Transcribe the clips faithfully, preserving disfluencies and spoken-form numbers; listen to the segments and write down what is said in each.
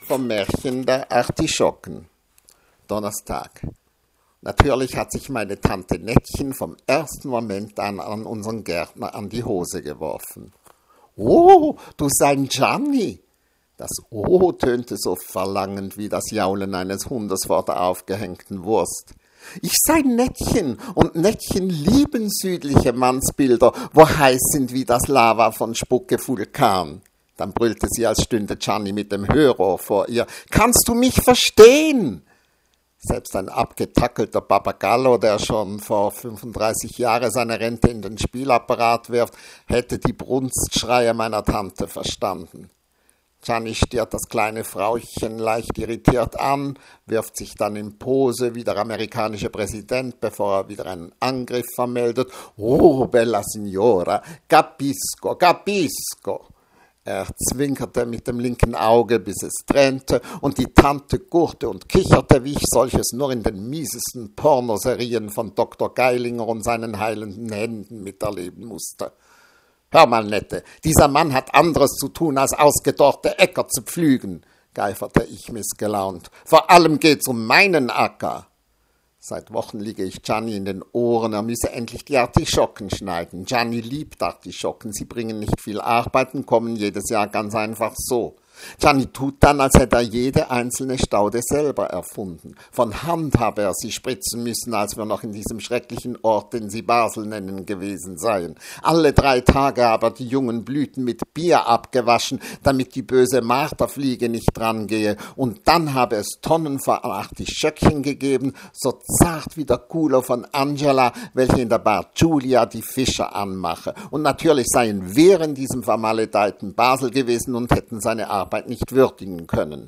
vom Märchen der Artischocken. Donnerstag. Natürlich hat sich meine Tante Nettchen vom ersten Moment an an unseren Gärtner an die Hose geworfen. »Oh, du sein Gianni!« Das »Oh« tönte so verlangend wie das Jaulen eines Hundes vor der aufgehängten Wurst. »Ich sei Nettchen, und Nettchen lieben südliche Mannsbilder, wo heiß sind wie das Lava von Spucke Vulkan.« Dann brüllte sie, als stünde Gianni mit dem Hörer vor ihr. »Kannst du mich verstehen?« Selbst ein abgetackelter Papagallo, der schon vor fünfunddreißig Jahren seine Rente in den Spielapparat wirft, hätte die Brunstschreie meiner Tante verstanden. Gianni stiert das kleine Frauchen leicht irritiert an, wirft sich dann in Pose wie der amerikanische Präsident, bevor er wieder einen Angriff vermeldet. »Oh, bella signora, capisco, capisco!« Er zwinkerte mit dem linken Auge, bis es tränte, und die Tante gurrte und kicherte, wie ich solches nur in den miesesten Pornoserien von Doktor Geilinger und seinen heilenden Händen miterleben musste. »Hör mal, Nette, dieser Mann hat anderes zu tun, als ausgedorrte Äcker zu pflügen«, geiferte ich missgelaunt. »Vor allem geht's um meinen Acker.« Seit Wochen liege ich Gianni in den Ohren, er müsse endlich die Artischocken schneiden. Gianni liebt Artischocken, sie bringen nicht viel Arbeit und kommen jedes Jahr ganz einfach so. Gianni tut dann, als hätte er jede einzelne Staude selber erfunden. Von Hand habe er sie spritzen müssen, als wir noch in diesem schrecklichen Ort, den sie Basel nennen, gewesen seien. Alle drei Tage habe er die jungen Blüten mit Bier abgewaschen, damit die böse Marterfliege nicht drangehe. Und dann habe es Tonnen von Artischöckchen gegeben, so zart wie der Culo von Angela, welche in der Bar Giulia die Fischer anmache. Und natürlich seien wir in diesem vermaledeiten Basel gewesen und hätten seine Arbeit nicht würdigen können.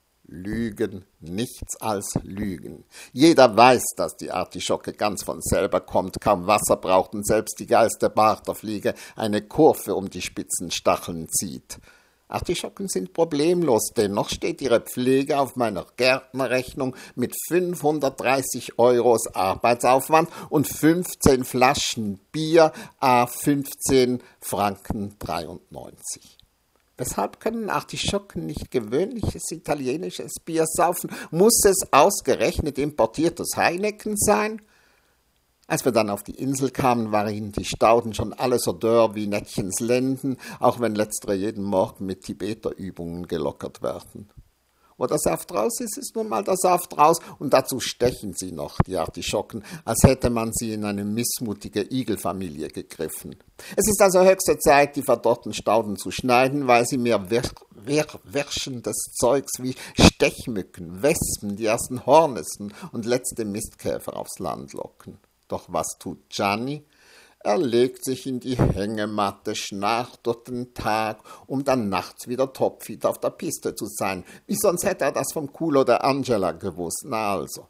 Lügen, nichts als Lügen. Jeder weiß, dass die Artischocke ganz von selber kommt, kaum Wasser braucht und selbst die geilste Barterfliege eine Kurve um die spitzen Stacheln zieht. Artischocken sind problemlos, dennoch steht ihre Pflege auf meiner Gärtnerrechnung mit fünfhundertdreißig Euros Arbeitsaufwand und fünfzehn Flaschen Bier à fünfzehn Franken dreiundneunzig. Weshalb können Artischocken nicht gewöhnliches italienisches Bier saufen? Muss es ausgerechnet importiertes Heineken sein? Als wir dann auf die Insel kamen, waren die Stauden schon alle so dörr wie Nettchens Lenden, auch wenn letztere jeden Morgen mit Tibeterübungen gelockert werden. Wo der Saft raus ist, ist nun mal der Saft raus, und dazu stechen sie noch, die Artischocken, als hätte man sie in eine missmutige Igelfamilie gegriffen. Es ist also höchste Zeit, die verdorrten Stauden zu schneiden, weil sie mir wir, wir, wirschendes Zeugs wie Stechmücken, Wespen, die ersten Hornissen und letzte Mistkäfer aufs Land locken. Doch was tut Gianni? Er legt sich in die Hängematte, schnarcht durch den Tag, um dann nachts wieder topfit auf der Piste zu sein. Wie sonst hätte er das vom Culo der Angela gewusst. Na also.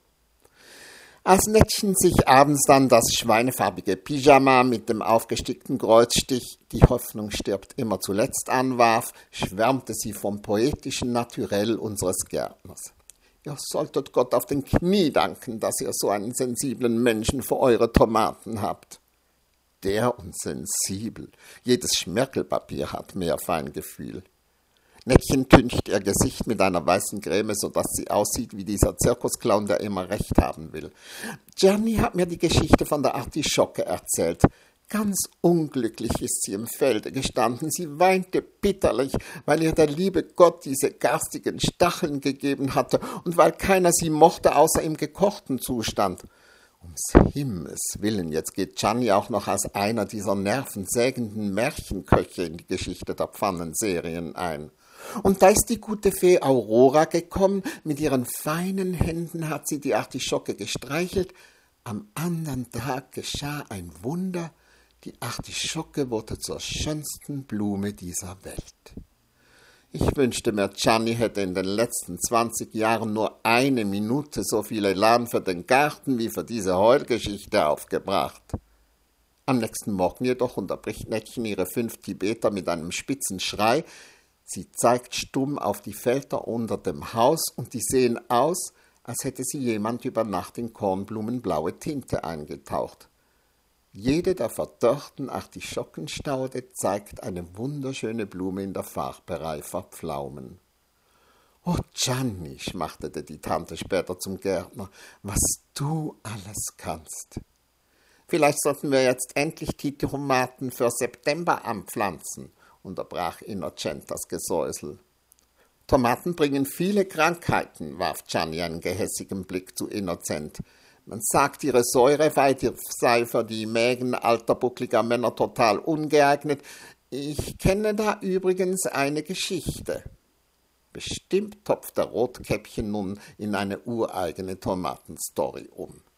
Als Nettchen sich abends dann das schweinefarbige Pyjama mit dem aufgestickten Kreuzstich, die Hoffnung stirbt immer zuletzt, anwarf, schwärmte sie vom poetischen Naturell unseres Gärtners. Ihr solltet Gott auf den Knie danken, dass ihr so einen sensiblen Menschen für eure Tomaten habt. Der und sensibel. Jedes Schmirgelpapier hat mehr Feingefühl. Nettchen tüncht ihr Gesicht mit einer weißen Creme, sodass sie aussieht wie dieser Zirkusclown, der immer recht haben will. Gianni hat mir die Geschichte von der Artischocke erzählt. Ganz unglücklich ist sie im Felde gestanden. Sie weinte bitterlich, weil ihr der liebe Gott diese garstigen Stacheln gegeben hatte und weil keiner sie mochte, außer im gekochten Zustand. Ums Himmels Willen, jetzt geht Gianni auch noch als einer dieser nervensägenden Märchenköche in die Geschichte der Pfannenserien ein. Und da ist die gute Fee Aurora gekommen, mit ihren feinen Händen hat sie die Artischocke gestreichelt. Am anderen Tag geschah ein Wunder, die Artischocke wurde zur schönsten Blume dieser Welt. Ich wünschte mir, Gianni hätte in den letzten zwanzig Jahren nur eine Minute so viel Elan für den Garten wie für diese Heulgeschichte aufgebracht. Am nächsten Morgen jedoch unterbricht Nettchen ihre fünf Tibeter mit einem spitzen Schrei. Sie zeigt stumm auf die Felder unter dem Haus, und die sehen aus, als hätte sie jemand über Nacht in kornblumenblaue Tinte eingetaucht. Jede der verdörrten Artischockenstaude zeigt eine wunderschöne Blume in der Farbe reifer Pflaumen. »Oh Gianni«, schmachtete die Tante später zum Gärtner, »was du alles kannst.« »Vielleicht sollten wir jetzt endlich die Tomaten für September anpflanzen«, unterbrach Innocent das Gesäusel. »Tomaten bringen viele Krankheiten«, warf Gianni einen gehässigen Blick zu Innocent. »Man sagt, ihre Säure sei für die Mägen alter, buckliger Männer total ungeeignet. Ich kenne da übrigens eine Geschichte.« Bestimmt topft der Rotkäppchen nun in eine ureigene Tomatenstory um.